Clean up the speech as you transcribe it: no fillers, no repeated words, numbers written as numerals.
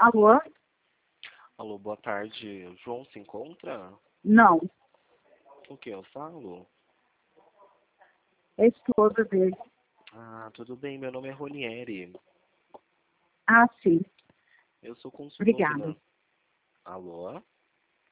Alô? Alô, boa tarde. O João se encontra? Não, Com quem eu falo? é a esposa dele. Ah, tudo bem. Meu nome é Ronieri. Ah, sim. Eu sou consultor Obrigada. financeiro. Alô?